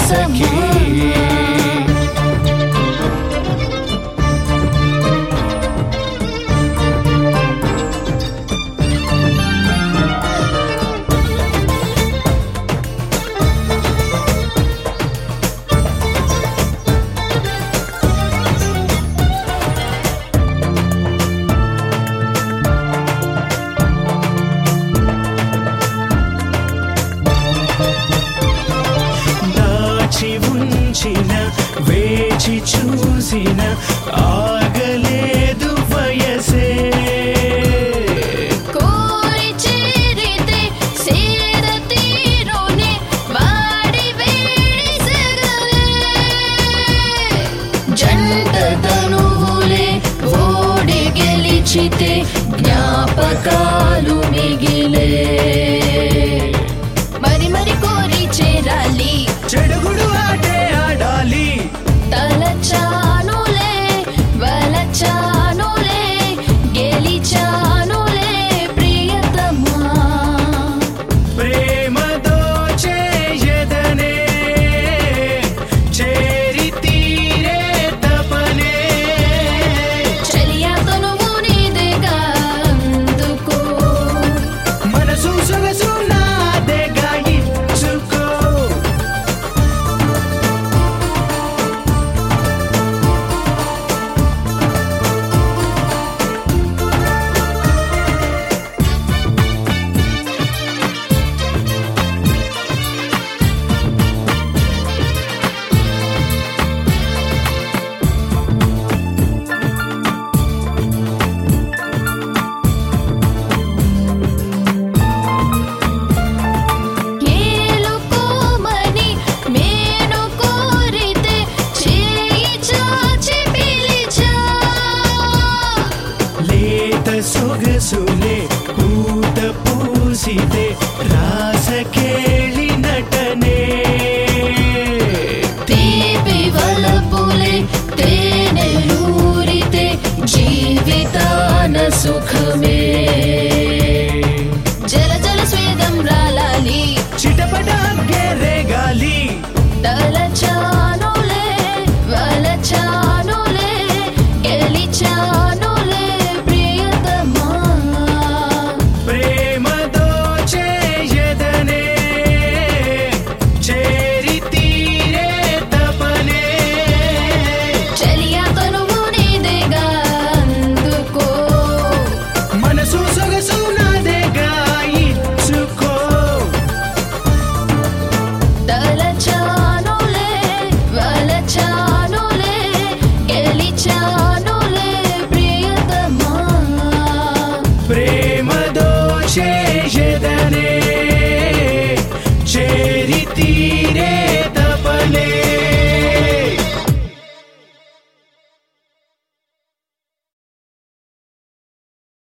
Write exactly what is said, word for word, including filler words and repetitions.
సఖీ ఉంచిన వేచి చూసిన ఆగలేదు వయసే కోరి చేరితే సేద తీరునే వాడి వేడి సగలే జంట తనువులే ఓడి గెలిచితే జ్ఞాపకాలు మిగిలే మరి మరి కోరి చేరాలి చెడుగుడు ఆటే ఆడాలి తలచానులే వలచానులే గెలిచానులే ప్రియతమా ప్రేమతో చేయదనే చేరి తీరే తపనే చెలియా తనువు నీదేగా అందుకో మనసు సొగసు నాదేగా ఇచ్చుకో ఏలుకోమని మేను కోరితే చేయి చాచి పిలిచా లేత సొగసులే పూత పూసితే రాసకేళి నటనే తీపి వలపులే తేనెలూరితే జీవితాన సుఖమే జల జల స్వేదం రాలాలి చిటపట గెరేగాలి తలచానులే వలచానులే గెలిచానులే ప్రియతమా ప్రేమతో చేయదనే చేరి తీరే తపనే చెలియా తనువు నీదేగా అందుకో మనసు సొగసు నాదేగా ఇచ్చుకో తలచానులే వలచానులే గెలిచానులే ప్రియతమా ప్రేమతో చే